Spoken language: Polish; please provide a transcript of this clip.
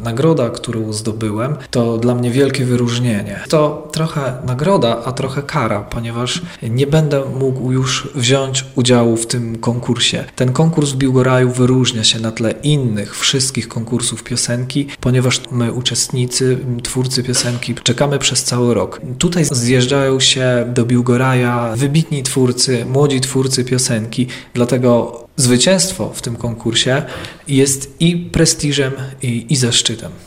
nagroda, którą zdobyłem, to dla mnie wielkie wyróżnienie. To trochę nagroda, a trochę kara, ponieważ nie będę mógł już wziąć udziału w tym konkursie. Ten konkurs w Biłgoraju wyróżnia się na tle innych wszystkich konkursów piosenki, ponieważ my, uczestnicy, twórcy piosenki, czekamy przez cały rok. Tutaj zjeżdżają się do Biłgoraja wybitni twórcy, młodzi twórcy piosenki, dlatego zwycięstwo w tym konkursie jest i prestiżem, i zaszczytem.